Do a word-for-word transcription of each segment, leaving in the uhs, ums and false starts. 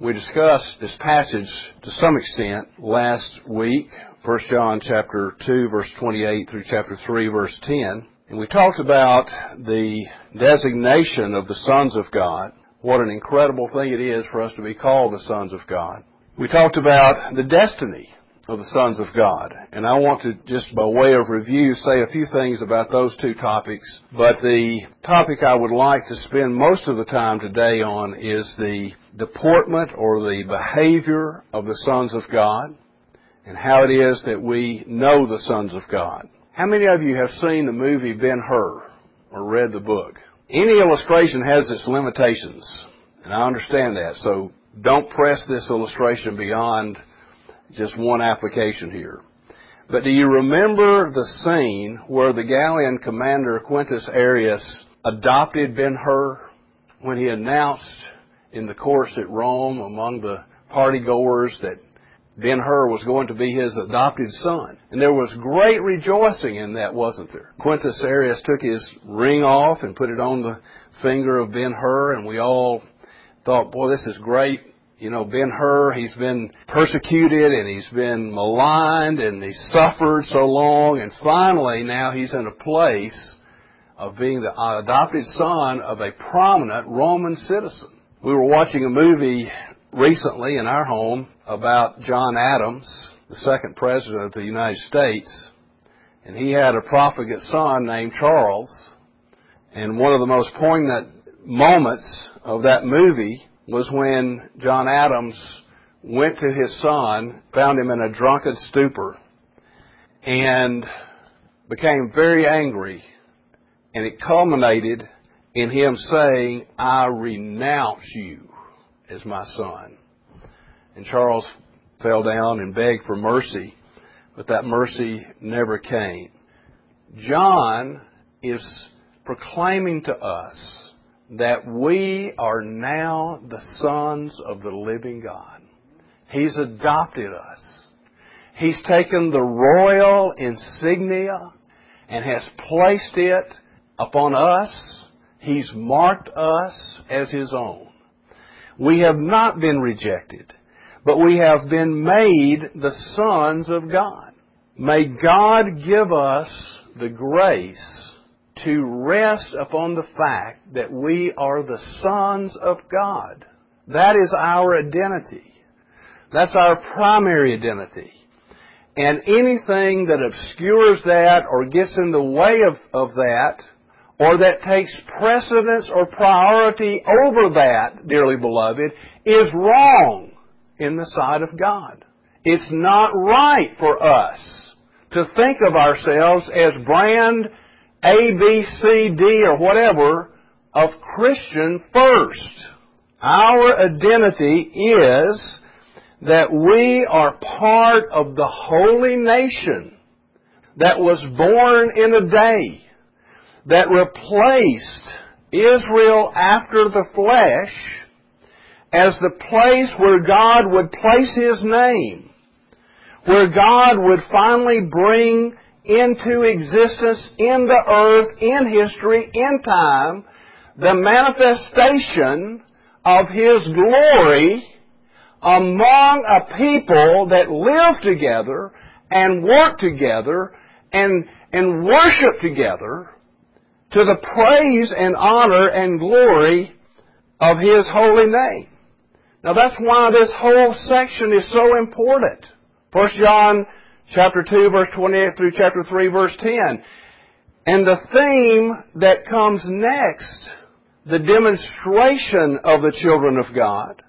We discussed this passage to some extent last week, First John chapter two, verse twenty-eight through chapter three, verse ten. And we talked about the designation of the sons of God. What an incredible thing it is for us to be called the sons of God. We talked about the destiny of the sons of God. And I want to, just by way of review, say a few things about those two topics. But the topic I would like to spend most of the time today on is the deportment or the behavior of the sons of God and how it is that we know the sons of God. How many of you have seen the movie Ben-Hur or read the book? Any illustration has its limitations, and I understand that, so don't press this illustration beyond just one application here. But do you remember the scene where the Gallian commander Quintus Arrius adopted Ben-Hur when he announced in the courts at Rome among the partygoers that Ben-Hur was going to be his adopted son? And there was great rejoicing in that, wasn't there? Quintus Arrius took his ring off and put it on the finger of Ben-Hur, and we all thought, boy, this is great. You know, Ben-Hur, he's been persecuted and he's been maligned and he's suffered so long, and finally now he's in a place of being the adopted son of a prominent Roman citizen. We were watching a movie recently in our home about John Adams, the second president of the United States, and he had a profligate son named Charles. And one of the most poignant moments of that movie was when John Adams went to his son, found him in a drunken stupor, and became very angry. And it culminated in him saying, "I renounce you as my son." And Charles fell down and begged for mercy, but that mercy never came. John is proclaiming to us that we are now the sons of the living God. He's adopted us. He's taken the royal insignia and has placed it upon us. He's marked us as His own. We have not been rejected, but we have been made the sons of God. May God give us the grace to rest upon the fact that we are the sons of God. That is our identity. That's our primary identity. And anything that obscures that or gets in the way of, of that, or that takes precedence or priority over that, dearly beloved, is wrong in the sight of God. It's not right for us to think of ourselves as brand A, B, C, D, or whatever of Christian first. Our identity is that we are part of the holy nation that was born in a day that replaced Israel after the flesh as the place where God would place His name, where God would finally bring into existence in the earth, in history, in time, the manifestation of His glory among a people that live together and work together and, and worship together to the praise and honor and glory of His holy name. Now that's why this whole section is so important. First John chapter two, verse twenty-eight through chapter three, verse ten. And the theme that comes next, the demonstration of the children of God,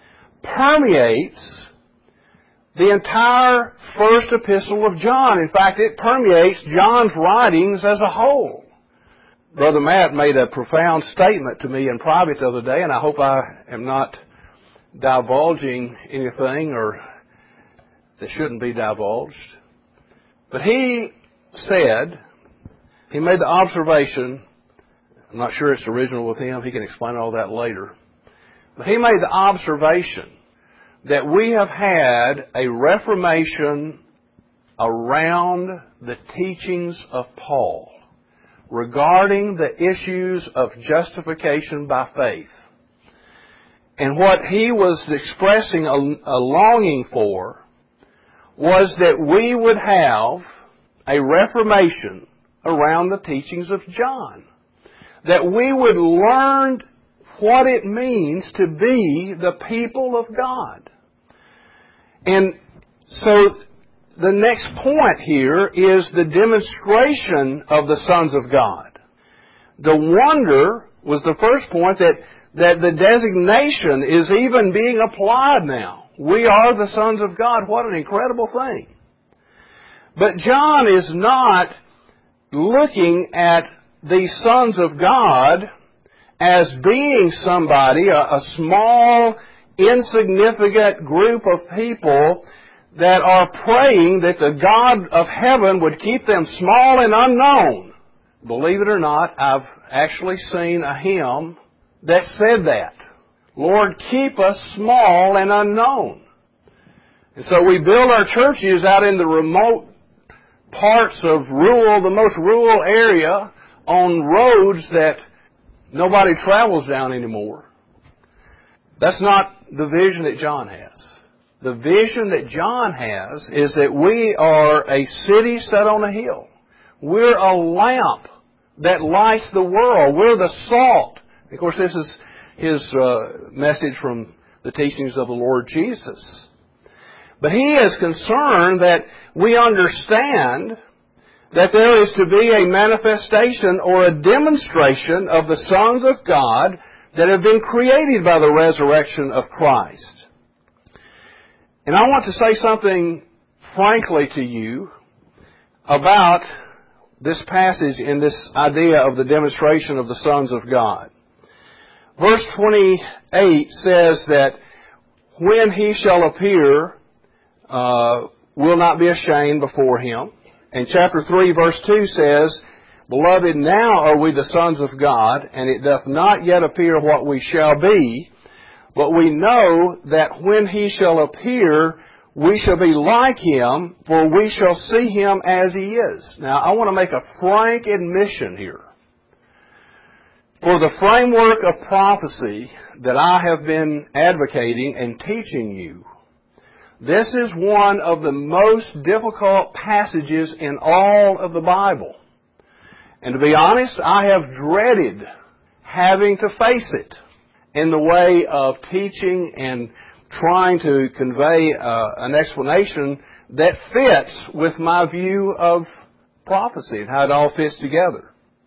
permeates the entire first epistle of John. In fact, it permeates John's writings as a whole. Brother Matt made a profound statement to me in private the other day, and I hope I am not divulging anything or that shouldn't be divulged. But he said, he made the observation, I'm not sure it's original with him, he can explain all that later, but he made the observation that we have had a reformation around the teachings of Paul regarding the issues of justification by faith. And what he was expressing a, a longing for was that we would have a reformation around the teachings of John. That we would learn what it means to be the people of God. And so the next point here is the demonstration of the sons of God. The wonder was the first point, that, that the designation is even being applied now. We are the sons of God. What an incredible thing. But John is not looking at the sons of God as being somebody, a, a small, insignificant group of people that are praying that the God of heaven would keep them small and unknown. Believe it or not, I've actually seen a hymn that said that. Lord, keep us small and unknown. And so we build our churches out in the remote parts of rural, the most rural area, on roads that nobody travels down anymore. That's not the vision that John has. The vision that John has is that we are a city set on a hill. We're a lamp that lights the world. We're the salt. Of course, this is his uh, message from the teachings of the Lord Jesus. But he is concerned that we understand that there is to be a manifestation or a demonstration of the sons of God that have been created by the resurrection of Christ. And I want to say something frankly to you about this passage and this idea of the demonstration of the sons of God. Verse twenty-eight says that when he shall appear, uh, will not be ashamed before him. And chapter three, verse two says, Beloved, now are we the sons of God, and it doth not yet appear what we shall be, but we know that when he shall appear, we shall be like him, for we shall see him as he is. Now, I want to make a frank admission here. For the framework of prophecy that I have been advocating and teaching you, this is one of the most difficult passages in all of the Bible. And to be honest, I have dreaded having to face it in the way of teaching and trying to convey uh, an explanation that fits with my view of prophecy and how it all fits together.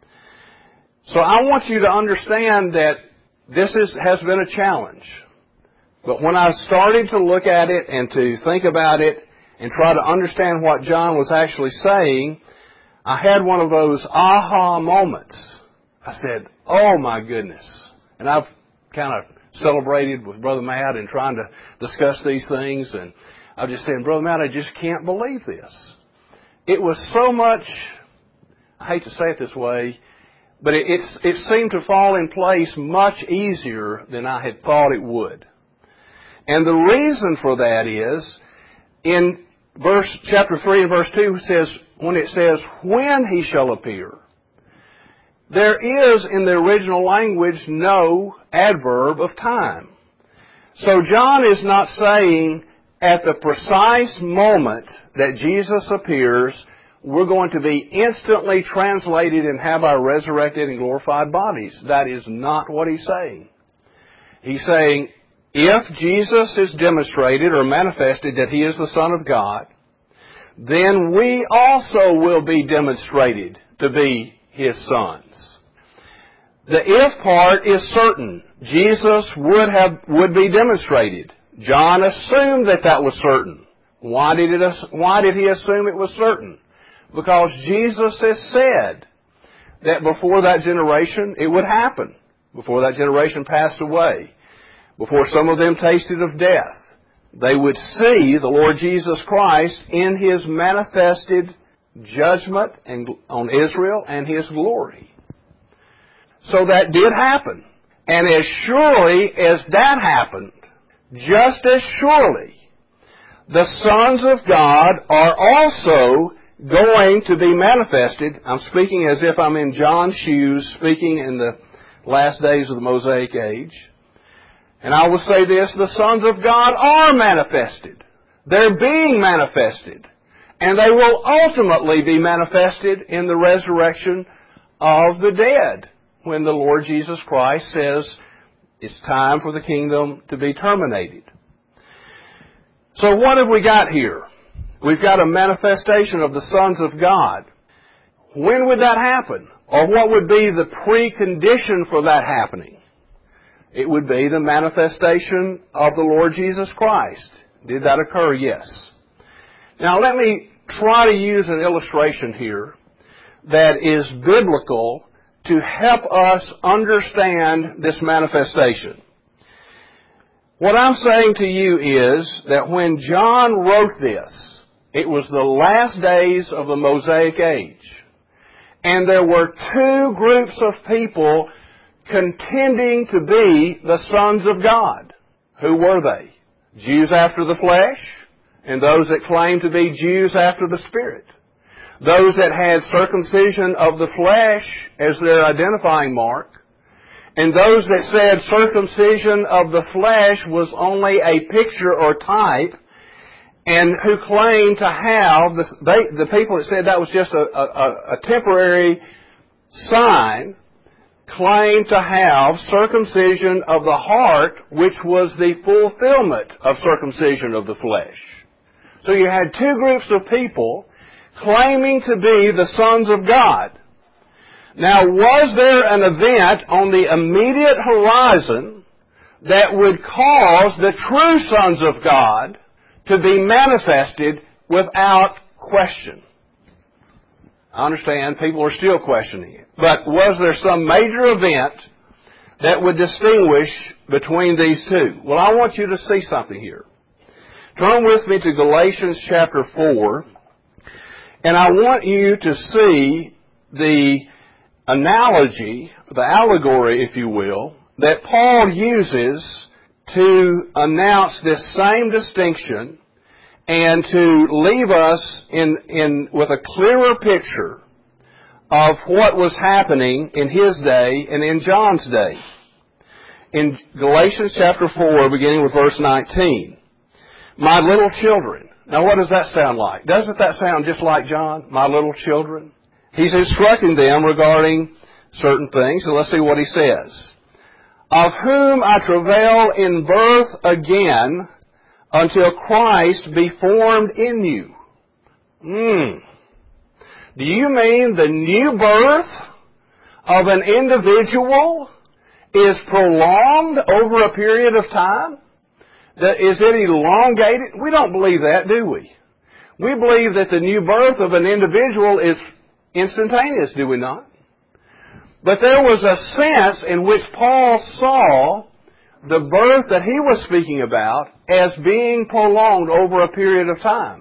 So I want you to understand that this is, has been a challenge. But when I started to look at it and to think about it and try to understand what John was actually saying, I had one of those aha moments. I said, oh my goodness. And I've kind of celebrated with Brother Matt and trying to discuss these things. And I just said, Brother Matt, I just can't believe this. It was so much, I hate to say it this way, but it, it's, it seemed to fall in place much easier than I had thought it would. And the reason for that is, in verse chapter three and verse two says, when it says, when he shall appear, there is in the original language no adverb of time. So John is not saying at the precise moment that Jesus appears, we're going to be instantly translated and have our resurrected and glorified bodies. That is not what he's saying. He's saying, if Jesus is demonstrated or manifested that he is the Son of God, then we also will be demonstrated to be his sons. The if part is certain. Jesus would have would be demonstrated. John assumed that that was certain. Why did it? Why did he assume it was certain? Because Jesus has said that before that generation it would happen. Before that generation passed away. Before some of them tasted of death. They would see the Lord Jesus Christ in his manifested judgment on Israel and his glory. So that did happen. And as surely as that happened, just as surely, the sons of God are also going to be manifested. I'm speaking as if I'm in John's shoes, speaking in the last days of the Mosaic age. And I will say this, the sons of God are manifested. They're being manifested. And they will ultimately be manifested in the resurrection of the dead, when the Lord Jesus Christ says it's time for the kingdom to be terminated. So what have we got here? We've got a manifestation of the sons of God. When would that happen? Or what would be the precondition for that happening? It would be the manifestation of the Lord Jesus Christ. Did that occur? Yes. Now let me try to use an illustration here that is biblical to help us understand this manifestation. What I'm saying to you is that when John wrote this, it was the last days of the Mosaic age. And there were two groups of people contending to be the sons of God. Who were they? Jews after the flesh, and those that claimed to be Jews after the Spirit. Those that had circumcision of the flesh as their identifying mark, and those that said circumcision of the flesh was only a picture or type, and who claimed to have, the, they, the people that said that was just a, a, a temporary sign, claimed to have circumcision of the heart, which was the fulfillment of circumcision of the flesh. So you had two groups of people claiming to be the sons of God. Now, was there an event on the immediate horizon that would cause the true sons of God to be manifested without question? I understand people are still questioning it. But was there some major event that would distinguish between these two? Well, I want you to see something here. Turn with me to Galatians chapter four. And I want you to see the analogy, the allegory, if you will, that Paul uses to announce this same distinction and to leave us in, in with a clearer picture of what was happening in his day and in John's day. In Galatians chapter four, beginning with verse nineteen, my little children. Now what does that sound like? Doesn't that sound just like John? My little children. He's instructing them regarding certain things, and let's see what he says. Of whom I travail in birth again until Christ be formed in you. Hmm. Do you mean the new birth of an individual is prolonged over a period of time? That is it elongated? We don't believe that, do we? We believe that the new birth of an individual is instantaneous, do we not? But there was a sense in which Paul saw the birth that he was speaking about as being prolonged over a period of time.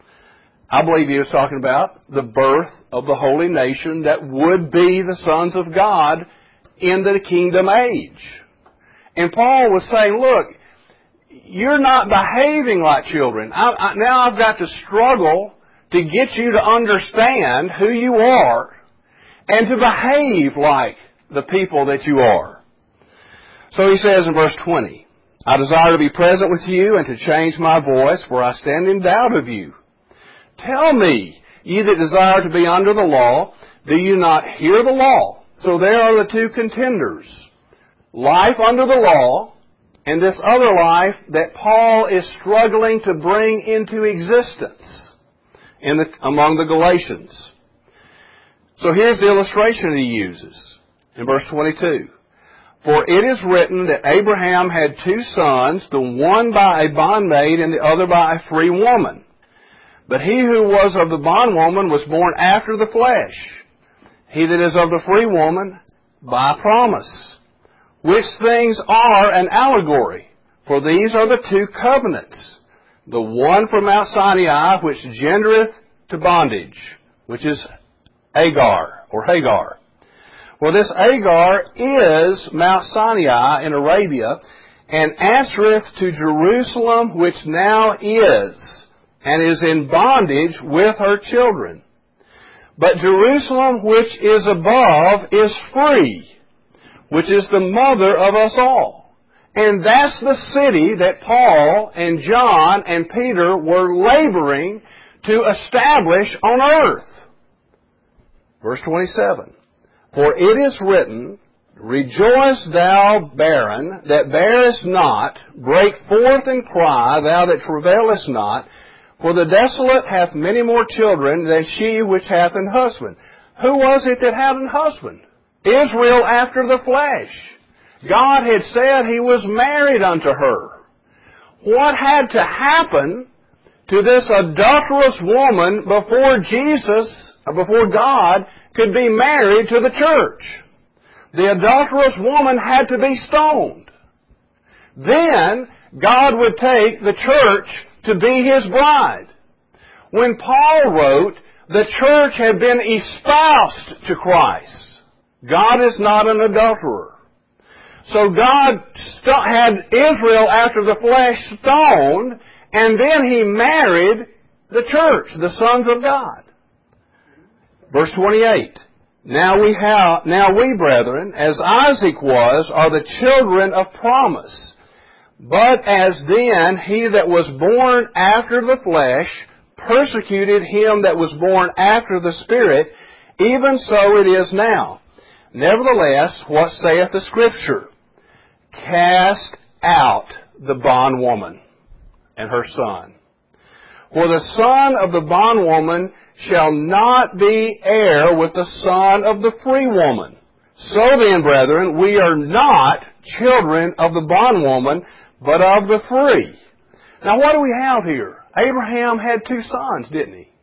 I believe he was talking about the birth of the holy nation that would be the sons of God in the kingdom age. And Paul was saying, look, you're not behaving like children. I, I, now I've got to struggle to get you to understand who you are and to behave like the people that you are. So he says in verse twenty, I desire to be present with you and to change my voice, for I stand in doubt of you. Tell me, ye that desire to be under the law, do you not hear the law? So there are the two contenders. Life under the law, and this other life that Paul is struggling to bring into existence in the, among the Galatians. So here's the illustration he uses in verse twenty-two. For it is written that Abraham had two sons, the one by a bondmaid and the other by a free woman. But he who was of the bondwoman was born after the flesh. He that is of the free woman by promise. Which things are an allegory, for these are the two covenants. The one from Mount Sinai, which gendereth to bondage, which is Agar, or Hagar. Well, this Agar is Mount Sinai in Arabia, and answereth to Jerusalem, which now is, and is in bondage with her children. But Jerusalem, which is above, is free, which is the mother of us all. And that's the city that Paul and John and Peter were laboring to establish on earth. Verse twenty-seven. For it is written, Rejoice, thou barren, that bearest not, break forth and cry, thou that travailest not, for the desolate hath many more children than she which hath an husband. Who was it that had an husband? Israel after the flesh. God had said He was married unto her. What had to happen to this adulterous woman before Jesus, or before God, could be married to the church? The adulterous woman had to be stoned. Then God would take the church to be His bride. When Paul wrote, the church had been espoused to Christ. God is not an adulterer. So God st- had Israel after the flesh stoned, and then He married the church, the sons of God. Verse twenty-eight. Now we have, now we, brethren, as Isaac was, are the children of promise. But as then he that was born after the flesh persecuted him that was born after the Spirit, even so it is now. Nevertheless, what saith the Scripture? Cast out the bondwoman and her son. For the son of the bondwoman shall not be heir with the son of the free woman. So then, brethren, we are not children of the bondwoman, but of the free. Now what do we have here? Abraham had two sons, didn't he?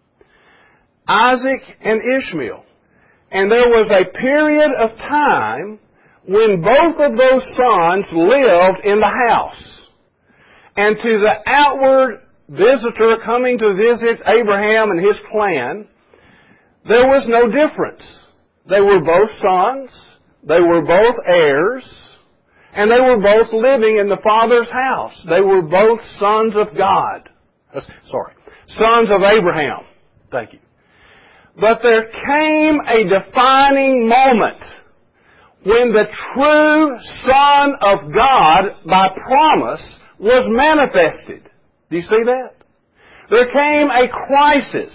Isaac and Ishmael. And there was a period of time when both of those sons lived in the house. And to the outward visitor coming to visit Abraham and his clan, there was no difference. They were both sons, they were both heirs, and they were both living in the Father's house. They were both sons of God. Uh, sorry, sons of Abraham. Thank you. But there came a defining moment when the true Son of God, by promise, was manifested. Do you see that? There came a crisis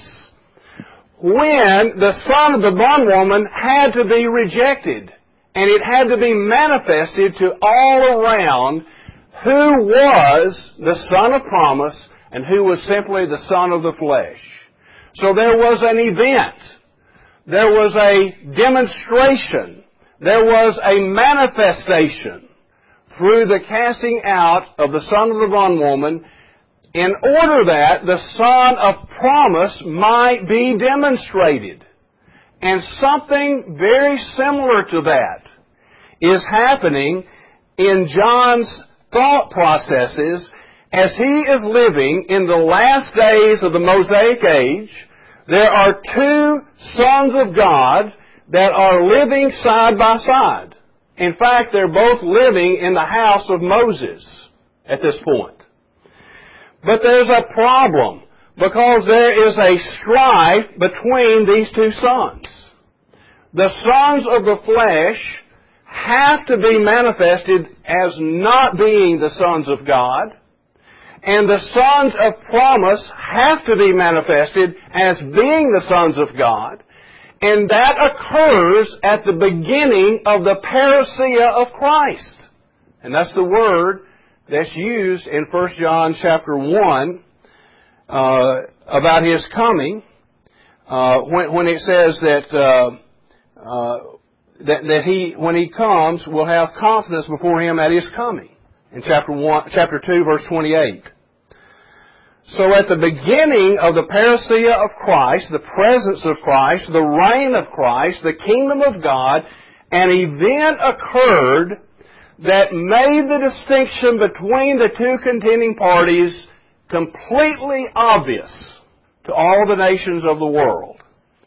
when the son of the bondwoman had to be rejected, and it had to be manifested to all around who was the son of promise and who was simply the son of the flesh. So there was an event. There was a demonstration. There was a manifestation through the casting out of the son of the bondwoman, in order that the son of promise might be demonstrated. And something very similar to that is happening in John's thought processes as he is living in the last days of the Mosaic age. There are two sons of God that are living side by side. In fact, they're both living in the house of Moses at this point. But there's a problem, because there is a strife between these two sons. The sons of the flesh have to be manifested as not being the sons of God, and the sons of promise have to be manifested as being the sons of God, and that occurs at the beginning of the parousia of Christ. And that's the word that's used in First John chapter one uh, about His coming, uh, when, when it says that, uh, uh, that that He, when He comes, will have confidence before Him at His coming. In chapter one, chapter two, verse twenty-eight. So at the beginning of the parousia of Christ, the presence of Christ, the reign of Christ, the kingdom of God, an event occurred that made the distinction between the two contending parties completely obvious to all the nations of the world.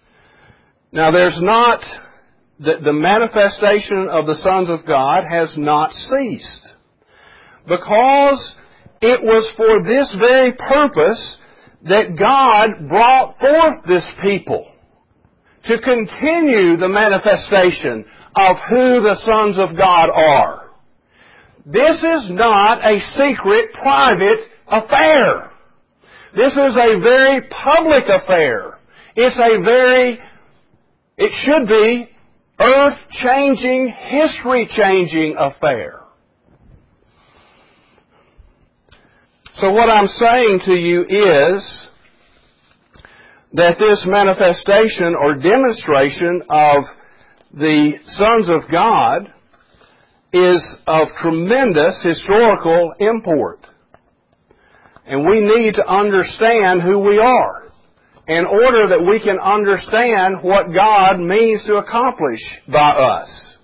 Now there's not, the, the manifestation of the sons of God has not ceased, because it was for this very purpose that God brought forth this people, to continue the manifestation of who the sons of God are. This is not a secret, private affair. This is a very public affair. It's a very, it should be, earth-changing, history-changing affair. So what I'm saying to you is that this manifestation or demonstration of the sons of God is of tremendous historical import. And we need to understand who we are in order that we can understand what God means to accomplish by us.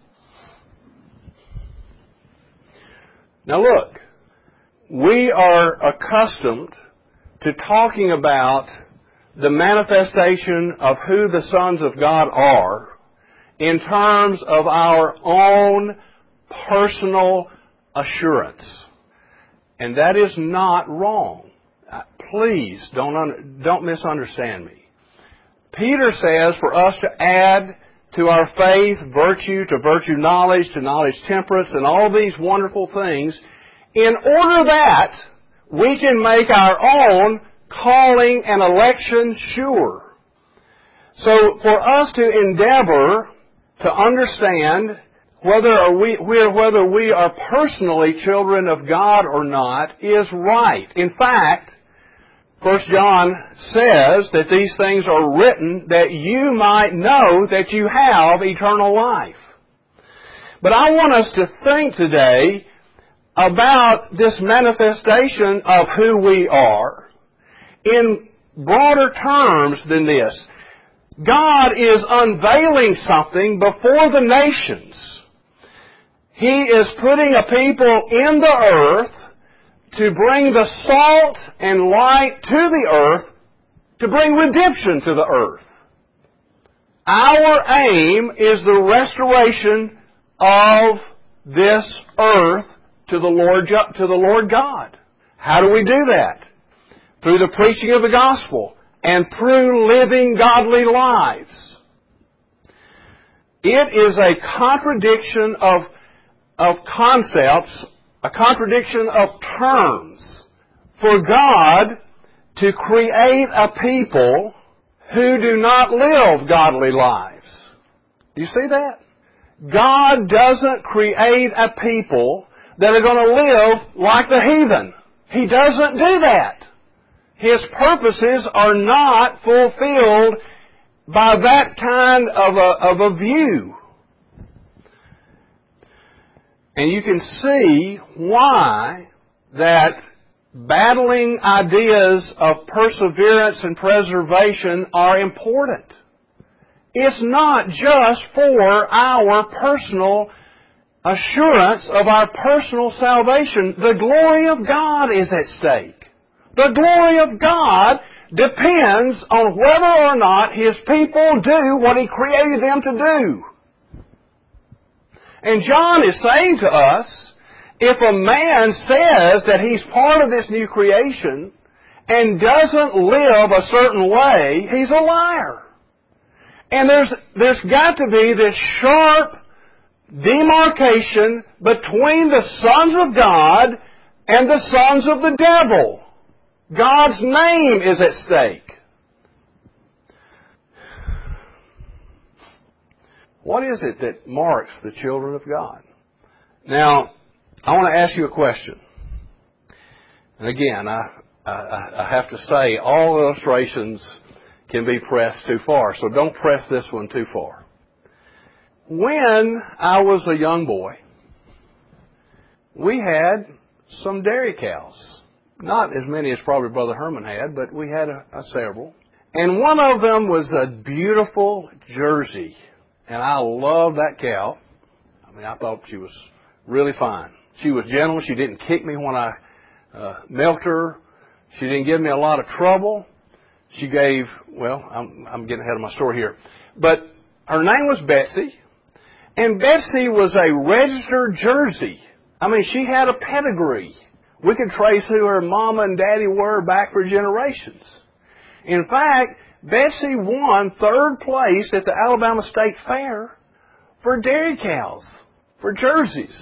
Now look, we are accustomed to talking about the manifestation of who the sons of God are in terms of our own personal assurance. And that is not wrong. Please don't, un- don't misunderstand me. Peter says for us to add to our faith virtue, to virtue knowledge, to knowledge temperance, and all these wonderful things, in order that we can make our own calling and election sure. So for us to endeavor to understand whether we, whether we are personally children of God or not is right. In fact, First John says that these things are written that you might know that you have eternal life. But I want us to think today about this manifestation of who we are in broader terms than this. God is unveiling something before the nations. He is putting a people in the earth to bring the salt and light to the earth, to bring redemption to the earth. Our aim is the restoration of this earth to the Lord, to the Lord God. How do we do that? Through the preaching of the gospel and through living godly lives. It is a contradiction of, of concepts, a contradiction of terms for God to create a people who do not live godly lives. Do you see that? God doesn't create a people that are going to live like the heathen. He doesn't do that. His purposes are not fulfilled by that kind of a, of a view. And you can see why that battling ideas of perseverance and preservation are important. It's not just for our personal assurance of our personal salvation. The glory of God is at stake. The glory of God depends on whether or not His people do what He created them to do. And John is saying to us, if a man says that he's part of this new creation and doesn't live a certain way, he's a liar. And there's, there's got to be this sharp demarcation between the sons of God and the sons of the devil. God's name is at stake. What is it that marks the children of God? Now, I want to ask you a question. And again, I, I, I have to say, all illustrations can be pressed too far, so don't press this one too far. When I was a young boy, we had some dairy cows. Not as many as probably Brother Herman had, but we had a, a several. And one of them was a beautiful Jersey. And I loved that cow. I mean, I thought she was really fine. She was gentle. She didn't kick me when I uh, milked her. She didn't give me a lot of trouble. She gave, well, I'm, I'm getting ahead of my story here. But her name was Betsy. And Betsy was a registered Jersey. I mean, she had a pedigree. We could trace who her mama and daddy were back for generations. In fact, Betsy won third place at the Alabama State Fair for dairy cows, for jerseys.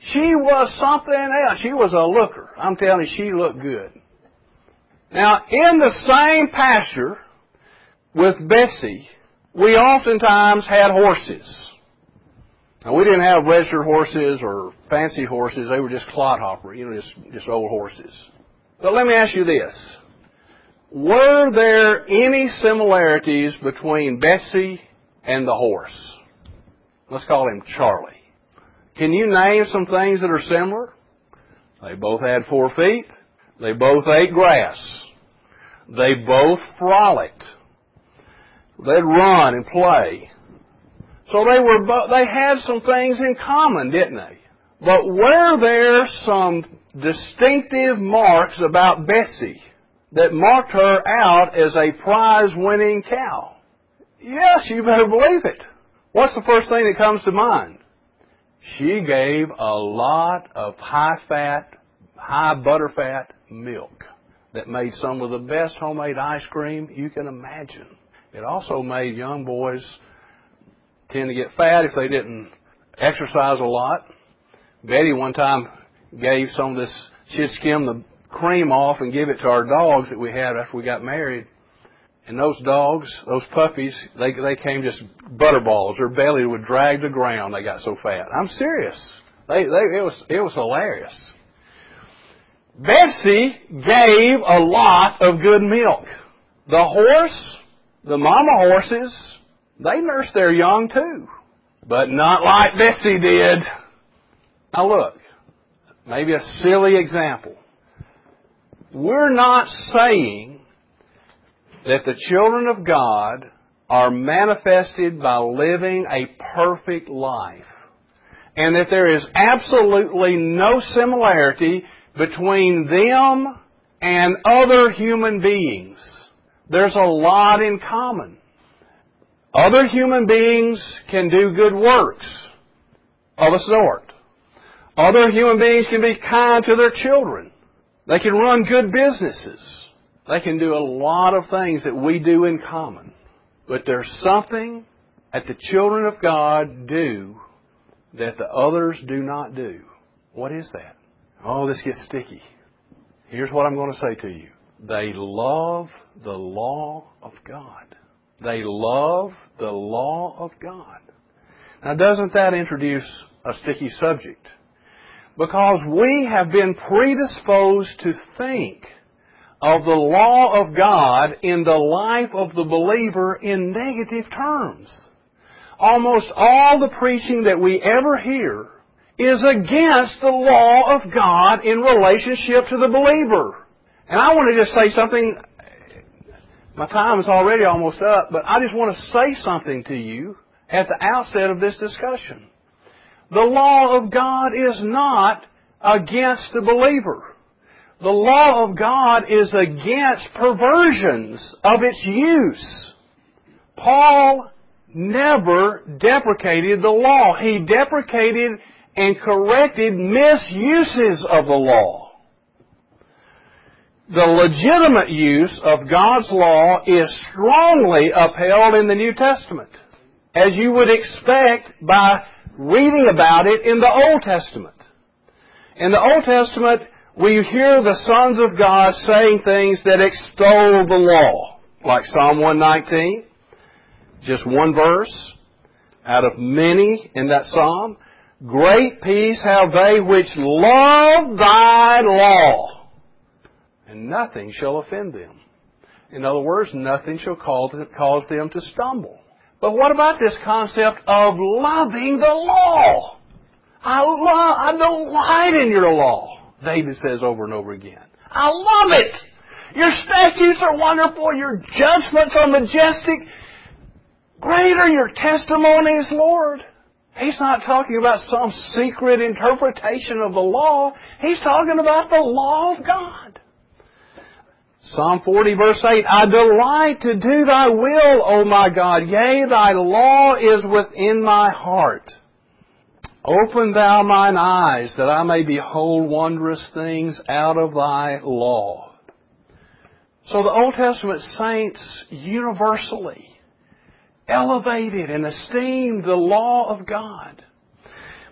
She was something else. She was a looker. I'm telling you, she looked good. Now, in the same pasture with Betsy, we oftentimes had horses. Now, we didn't have registered horses or fancy horses. They were just clodhopper, you know, just, just old horses. But let me ask you this. Were there any similarities between Betsy and the horse? Let's call him Charlie. Can you name some things that are similar? They both had four feet. They both ate grass. They both frolicked. They'd run and play. So they were, bo- they had some things in common, didn't they? But were there some distinctive marks about Betsy that marked her out as a prize-winning cow? Yes, you better believe it. What's the first thing that comes to mind? She gave a lot of high-fat, high butterfat milk that made some of the best homemade ice cream you can imagine. It also made young boys tend to get fat if they didn't exercise a lot. Betty one time gave some of this, she'd skim the cream off and give it to our dogs that we had after we got married. And those dogs, those puppies, they they came just butterballs. Their belly would drag the ground. They got so fat. I'm serious. They they it was it was hilarious. Betsy gave a lot of good milk. The horse, the mama horses, they nursed their young too, but not like Betsy did. Now look, maybe a silly example. We're not saying that the children of God are manifested by living a perfect life, and that there is absolutely no similarity between them and other human beings. There's a lot in common. Other human beings can do good works of a sort. Other human beings can be kind to their children. They can run good businesses. They can do a lot of things that we do in common. But there's something that the children of God do that the others do not do. What is that? Oh, this gets sticky. Here's what I'm going to say to you. They love the law of God. They love the law of God. Now, doesn't that introduce a sticky subject? Because we have been predisposed to think of the law of God in the life of the believer in negative terms. Almost all the preaching that we ever hear is against the law of God in relationship to the believer. And I want to just say something. My time is already almost up, but I just want to say something to you at the outset of this discussion. The law of God is not against the believer. The law of God is against perversions of its use. Paul never deprecated the law. He deprecated and corrected misuses of the law. The legitimate use of God's law is strongly upheld in the New Testament, as you would expect by reading about it in the Old Testament. In the Old Testament, we hear the sons of God saying things that extol the law, like Psalm one nineteen, just one verse out of many in that psalm. Great peace have they which love thy law, and nothing shall offend them. In other words, nothing shall cause them to stumble. But what about this concept of loving the law? I love, I delight in your law, David says over and over again. I love it. Your statutes are wonderful. Your judgments are majestic. Great are your testimonies, Lord. He's not talking about some secret interpretation of the law. He's talking about the law of God. Psalm forty verse eight, I delight to do thy will, O my God. Yea, thy law is within my heart. Open thou mine eyes, that I may behold wondrous things out of thy law. So the Old Testament saints universally elevated and esteemed the law of God. But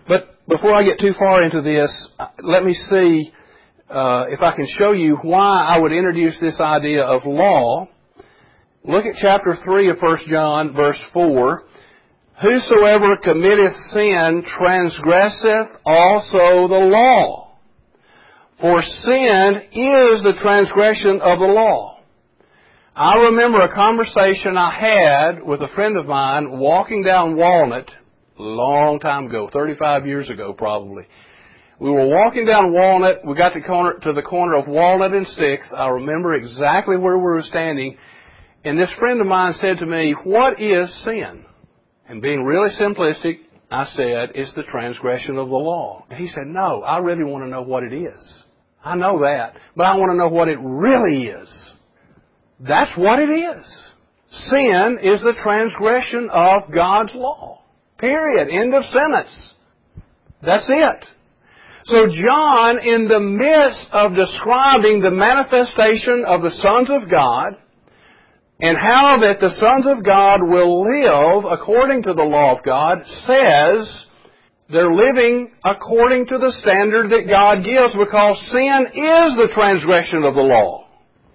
before I get too far into this, let me see uh, if I can show you why I would introduce this idea of law. Look at chapter three of First John, verse four. Whosoever committeth sin transgresseth also the law. For sin is the transgression of the law. I remember a conversation I had with a friend of mine walking down Walnut a long time ago, thirty-five years ago probably. We were walking down Walnut. We got to, corner, to the corner of Walnut and sixth. I remember exactly where we were standing. And this friend of mine said to me, "What is sin?" And being really simplistic, I said, "It's the transgression of the law." And he said, "No, I really want to know what it is. I know that, but I want to know what it really is." That's what it is. Sin is the transgression of God's law. Period. End of sentence. That's it. So John, in the midst of describing the manifestation of the sons of God, and how that the sons of God will live according to the law of God, says they're living according to the standard that God gives, because sin is the transgression of the law.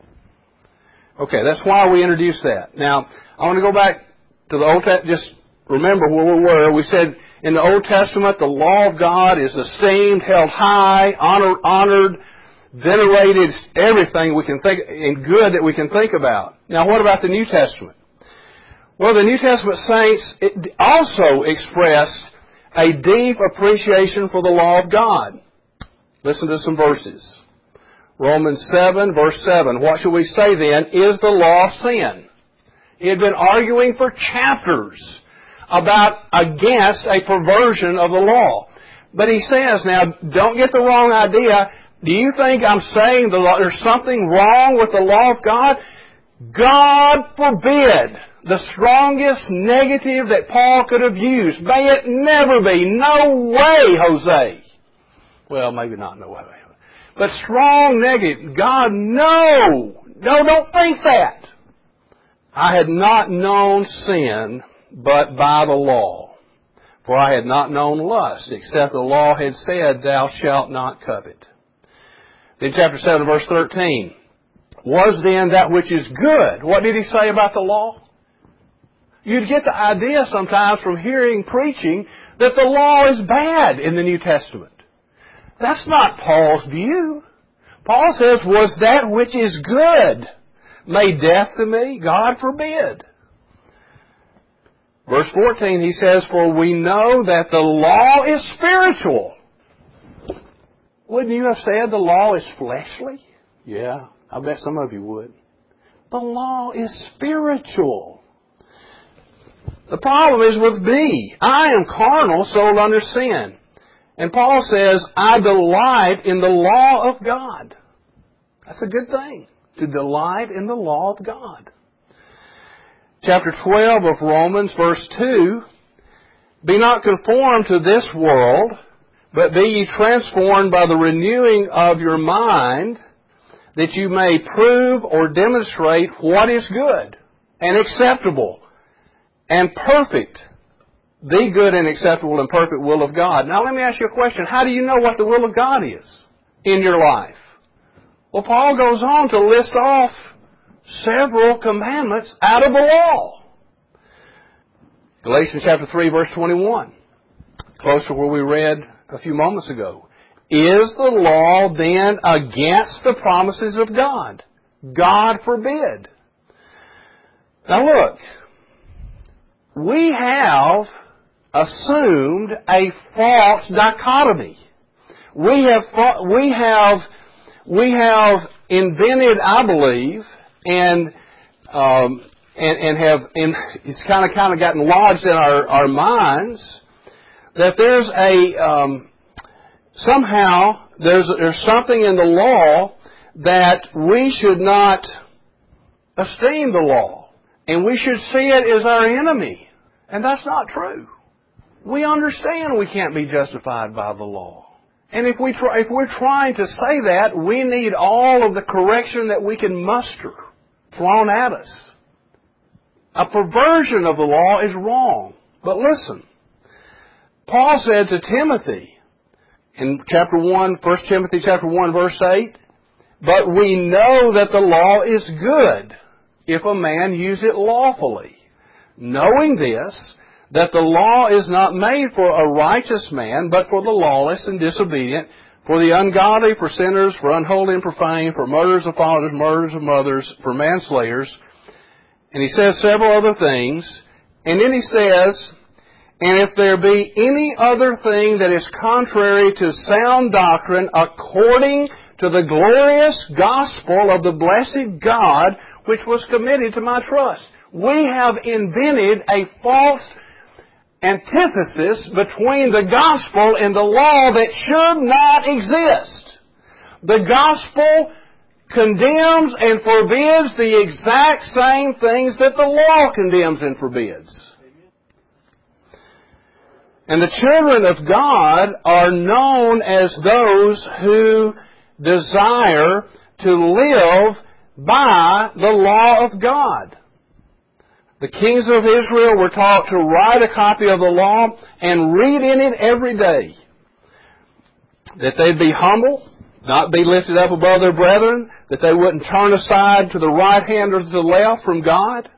Okay, that's why we introduced that. Now, I want to go back to the Old Testament. Just remember where we were. We said in the Old Testament, the law of God is esteemed, held high, honor, honored, venerated, everything we can think, and good that we can think about. Now, what about the New Testament? Well, the New Testament saints also expressed a deep appreciation for the law of God. Listen to some verses. Romans seven, verse seven. What shall we say then? Is the law sin? He had been arguing for chapters about against a perversion of the law. But he says, now, don't get the wrong idea. Do you think I'm saying the law, there's something wrong with the law of God? God forbid. The strongest negative that Paul could have used. May it never be. No way, Jose. Well, maybe not no way. But strong negative. God, no. No, don't think that. I had not known sin but by the law. For I had not known lust, except the law had said, thou shalt not covet. Then chapter seven, verse thirteen. Was then that which is good. What did he say about the law? You'd get the idea sometimes from hearing preaching that the law is bad in the New Testament. That's not Paul's view. Paul says, was that which is good made death to me? God forbid. Verse fourteen, he says, for we know that the law is spiritual. Wouldn't you have said the law is fleshly? Yeah, I bet some of you would. The law is spiritual. The problem is with me. I am carnal, sold under sin. And Paul says, I delight in the law of God. That's a good thing, to delight in the law of God. Chapter twelve of Romans, verse two, be not conformed to this world, but be ye transformed by the renewing of your mind, that you may prove or demonstrate what is good and acceptable and perfect, the good and acceptable and perfect will of God. Now let me ask you a question. How do you know what the will of God is in your life? Well, Paul goes on to list off several commandments out of the law. Galatians chapter three, verse twenty-one. Close to where we read a few moments ago. Is the law then against the promises of God? God forbid. Now look, we have assumed a false dichotomy. We have, we have, we have invented, I believe, and um, and, and have, and it's kind of kind of gotten lodged in our, our minds that there's a um, somehow there's there's something in the law that we should not esteem the law, and we should see it as our enemy, and that's not true. We understand we can't be justified by the law. And if, we try, if we're trying to say that, we need all of the correction that we can muster thrown at us. A perversion of the law is wrong. But listen, Paul said to Timothy, in chapter one, First Timothy chapter one, verse eight, but we know that the law is good if a man use it lawfully, knowing this, that the law is not made for a righteous man, but for the lawless and disobedient, for the ungodly, for sinners, for unholy and profane, for murderers of fathers, murderers of mothers, for manslayers. And he says several other things. And then he says, and if there be any other thing that is contrary to sound doctrine, according to the glorious gospel of the blessed God, which was committed to my trust. We have invented a false antithesis between the gospel and the law that should not exist. The gospel condemns and forbids the exact same things that the law condemns and forbids. And the children of God are known as those who desire to live by the law of God. The kings of Israel were taught to write a copy of the law and read in it every day. That they'd be humble, not be lifted up above their brethren, that they wouldn't turn aside to the right hand or to the left from God.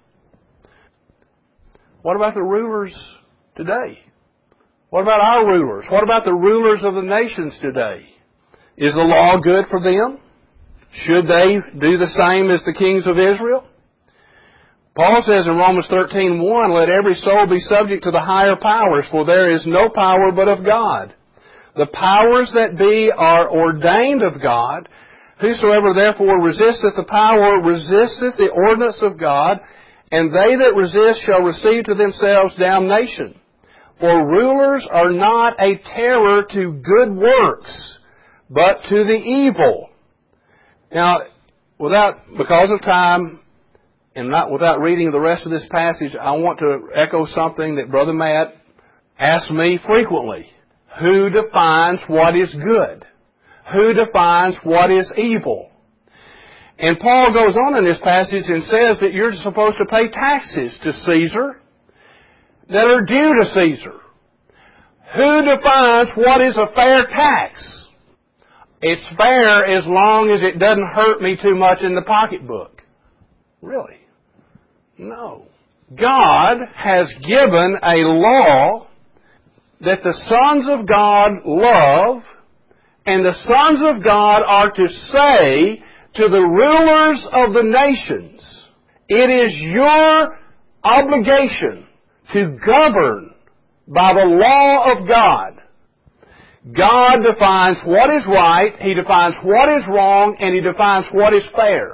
What about the rulers today? What about our rulers? What about the rulers of the nations today? Is the law good for them? Should they do the same as the kings of Israel? Paul says in Romans thirteen one, let every soul be subject to the higher powers, for there is no power but of God. The powers that be are ordained of God. Whosoever therefore resisteth the power resisteth the ordinance of God, and they that resist shall receive to themselves damnation. For rulers are not a terror to good works, but to the evil. Now, without, because of time, and not without reading the rest of this passage, I want to echo something that Brother Matt asks me frequently. Who defines what is good? Who defines what is evil? And Paul goes on in this passage and says that you're supposed to pay taxes to Caesar that are due to Caesar. Who defines what is a fair tax? It's fair as long as it doesn't hurt me too much in the pocketbook. Really? No. God has given a law that the sons of God love, and the sons of God are to say to the rulers of the nations, it is your obligation to govern by the law of God. God defines what is right, He defines what is wrong, and He defines what is fair.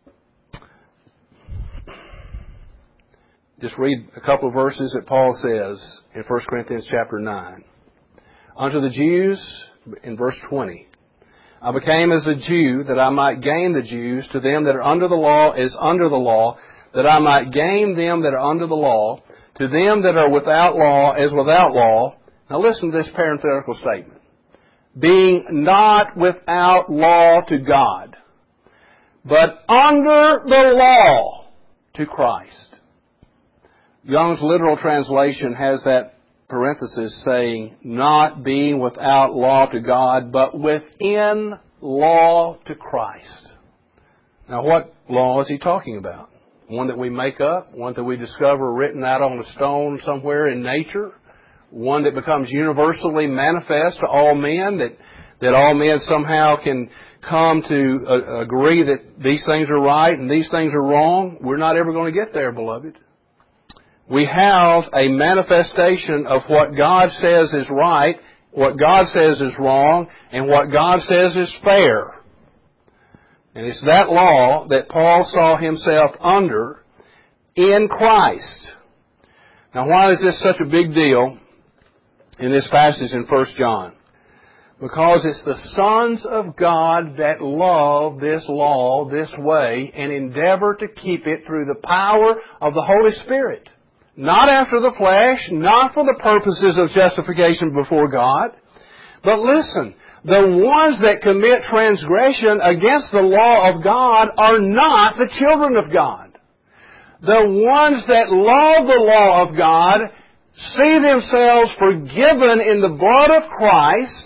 Just read a couple of verses that Paul says in First Corinthians chapter nine. Unto the Jews, in verse twenty, I became as a Jew that I might gain the Jews. To them that are under the law as under the law, that I might gain them that are under the law. To them that are without law as without law. Now listen to this parenthetical statement. Being not without law to God, but under the law to Christ. Young's literal translation has that parenthesis saying, not being without law to God, but within law to Christ. Now what law is he talking about? One that we make up? One that we discover written out on a stone somewhere in nature? One that becomes universally manifest to all men, that, that all men somehow can come to uh, agree that these things are right and these things are wrong? We're not ever going to get there, beloved. We have a manifestation of what God says is right, what God says is wrong, and what God says is fair. And it's that law that Paul saw himself under in Christ. Now, why is this such a big deal in this passage in First John? Because it's the sons of God that love this law this way and endeavor to keep it through the power of the Holy Spirit. Not after the flesh, not for the purposes of justification before God. But listen, the ones that commit transgression against the law of God are not the children of God. The ones that love the law of God see themselves forgiven in the blood of Christ,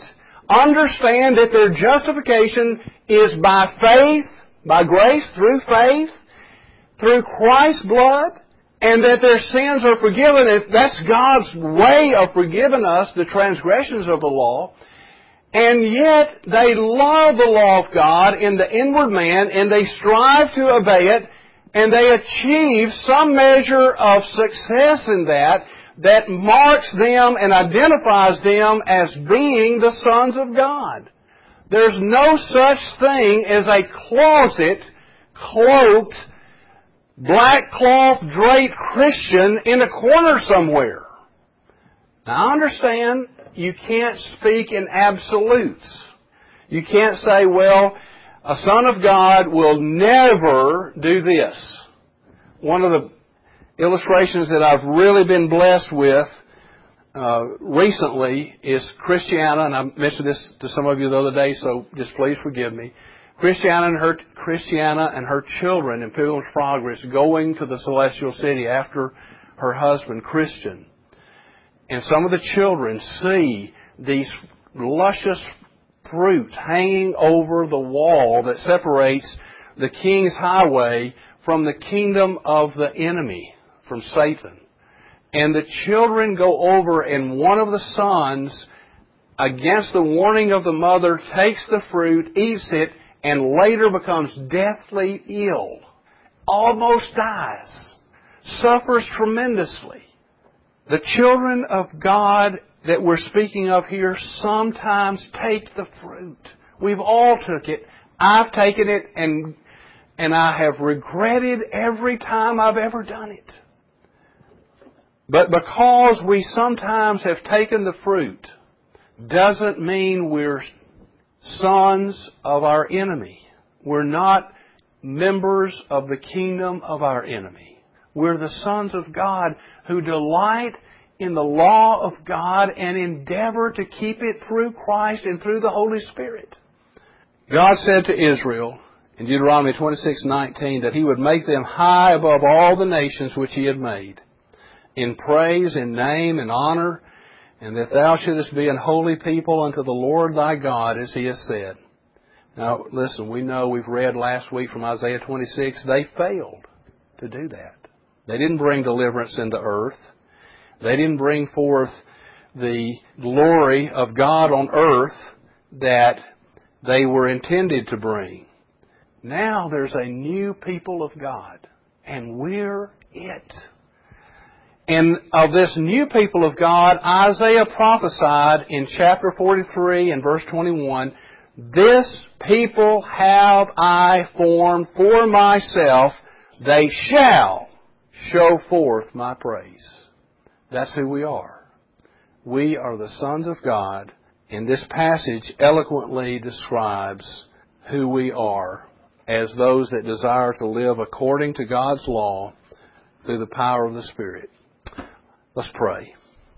understand that their justification is by faith, by grace, through faith, through Christ's blood, and that their sins are forgiven. If that's God's way of forgiving us the transgressions of the law. And yet they love the law of God in the inward man, and they strive to obey it, and they achieve some measure of success in that, that marks them and identifies them as being the sons of God. There's no such thing as a closet, cloaked, black cloth draped Christian in a corner somewhere. Now I understand you can't speak in absolutes. You can't say, well, a son of God will never do this. One of the illustrations that I've really been blessed with uh, recently is Christiana, and I mentioned this to some of you the other day, so just please forgive me. Christiana and her Christiana and her children in Pilgrim's Progress going to the Celestial City after her husband, Christian. And some of the children see these luscious fruit hanging over the wall that separates the King's Highway from the kingdom of the enemy, from Satan. And the children go over, and one of the sons, against the warning of the mother, takes the fruit, eats it, and later becomes deathly ill. Almost dies. Suffers tremendously. The children of God that we're speaking of here sometimes take the fruit. We've all took it. I've taken it, and and I have regretted every time I've ever done it. But because we sometimes have taken the fruit, doesn't mean we're sons of our enemy. We're not members of the kingdom of our enemy. We're the sons of God who delight in the law of God and endeavor to keep it through Christ and through the Holy Spirit. God said to Israel in Deuteronomy twenty-six nineteen that He would make them high above all the nations which He had made, in praise, in name, and honor, and that thou shouldest be an holy people unto the Lord thy God, as He has said. Now, listen, we know, we've read last week from Isaiah twenty-six, they failed to do that. They didn't bring deliverance into earth. They didn't bring forth the glory of God on earth that they were intended to bring. Now there's a new people of God, and we're it. And of this new people of God, Isaiah prophesied in chapter forty-three and verse twenty-one, "This people have I formed for myself, they shall show forth my praise." That's who we are. We are the sons of God, and this passage eloquently describes who we are as those that desire to live according to God's law through the power of the Spirit. Let's pray.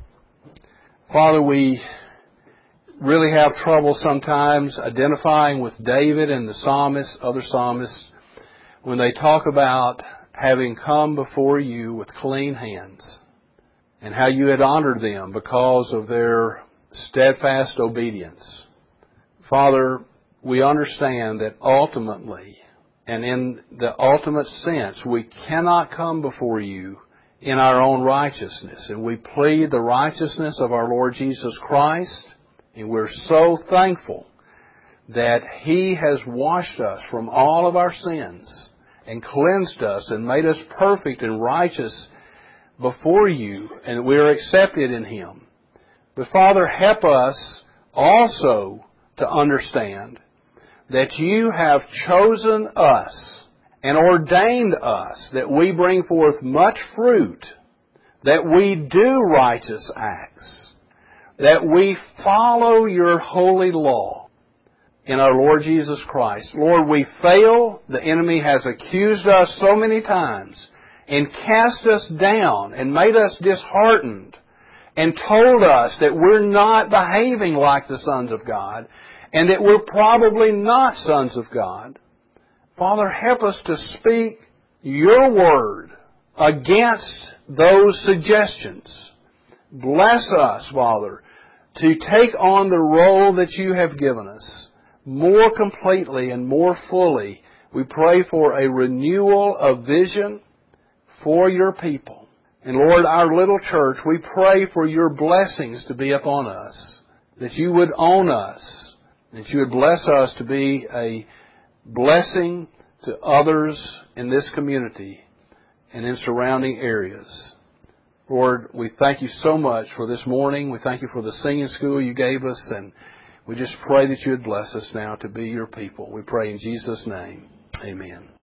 Father, we really have trouble sometimes identifying with David and the psalmists, other psalmists, when they talk about having come before you with clean hands, and how you had honored them because of their steadfast obedience. Father, we understand that ultimately, and in the ultimate sense, we cannot come before you in our own righteousness. And we plead the righteousness of our Lord Jesus Christ, and we're so thankful that He has washed us from all of our sins and cleansed us and made us perfect and righteous before you, and we are accepted in Him. But Father, help us also to understand that you have chosen us and ordained us that we bring forth much fruit, that we do righteous acts, that we follow your holy law in our Lord Jesus Christ. Lord, we fail. The enemy has accused us so many times and cast us down and made us disheartened and told us that we're not behaving like the sons of God and that we're probably not sons of God. Father, help us to speak your word against those suggestions. Bless us, Father, to take on the role that you have given us more completely and more fully. We pray for a renewal of vision for your people. And Lord, our little church, we pray for your blessings to be upon us, that you would own us, that you would bless us to be a blessing to others in this community and in surrounding areas. Lord, we thank you so much for this morning. We thank you for the singing school you gave us, and we just pray that you would bless us now to be your people. We pray in Jesus' name. Amen.